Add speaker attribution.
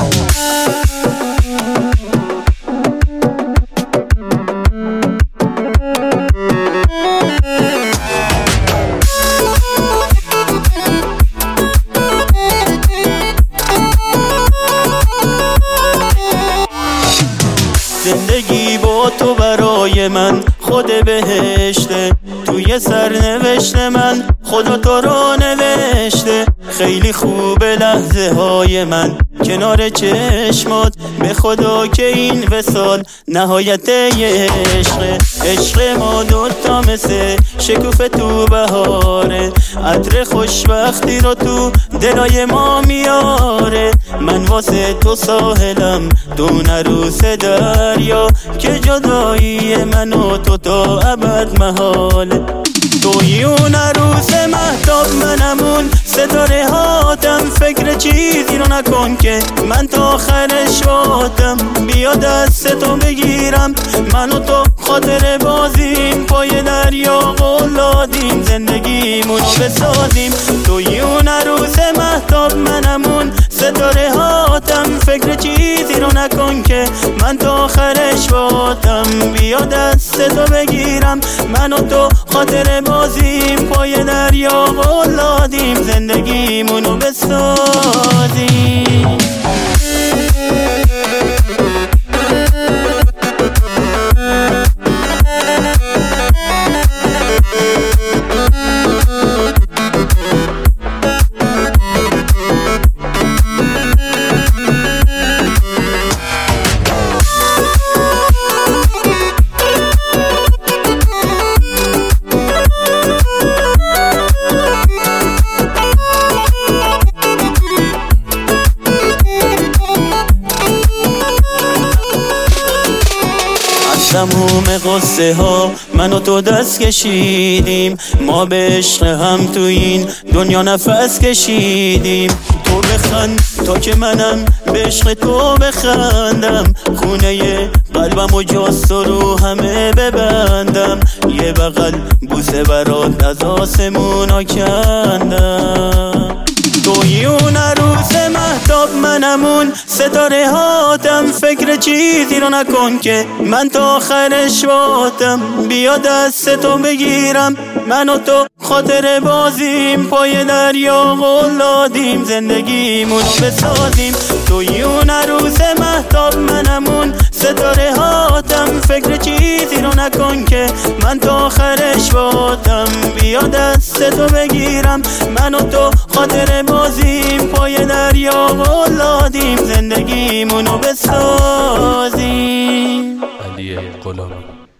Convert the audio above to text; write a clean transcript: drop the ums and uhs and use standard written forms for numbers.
Speaker 1: زندگی با تو برای من خود بهشته، توی سرنوشت من خدا تو رو نوشته. خیلی خوبه لحظه های من کنار چشمات، به خدا که این وصال نهایت عشقه. عشق ما دوتا مثل شکوف تو بهاره، عطر خوشبختی رو تو دلای ما میاره. من واسه تو ساحلم، دون عروس دریا، که جدایی من و تو تا ابد محاله. توی اون عروس مهتاب، منمون ستاره هاتم. فکر چیزی رو نکن که من تا آخرش واتم. بیا دست تو بگیرم، من و تو خاطر بازیم. پای دریا قول دادیم زندگیمون رو بسازیم. توی اون عروس مهتاب، منمون ستاره هاتم. فکر چیزی رو نکن که من تا آخرش واتم. بیا دست تو بگیرم، من و تو خاطر بازیم. پای دریا قول دادیم زندگیمون رو بسازیم. تموم قصه ها من و تو دست کشیدیم. ما به عشق هم تو این دنیا نفس کشیدیم. تو بخند تا که منم به عشق تو بخندم. خونه قلبم و جاست رو همه ببندم. یه بغل بوسه برات از آسمونا کندم. توی اون عروس مهتاب، منمون ستاره هاتم. فکر چیزی رو نکن که من تا آخرش واتم. بیا دست تو بگیرم، من و تو خاطر بازیم. پای دریا قول دادیم زندگیمون رو بسازیم. توی اون عروس مهتاب، منمون ستاره هاتم. فکر چیزی رو نکن که من تا آخرش واتم. بیا دست تو بگیرم، من و تو خاطر بازیم. پای دریا قول دادیم زندگیمون رو بسازیم.
Speaker 2: علی غلامی.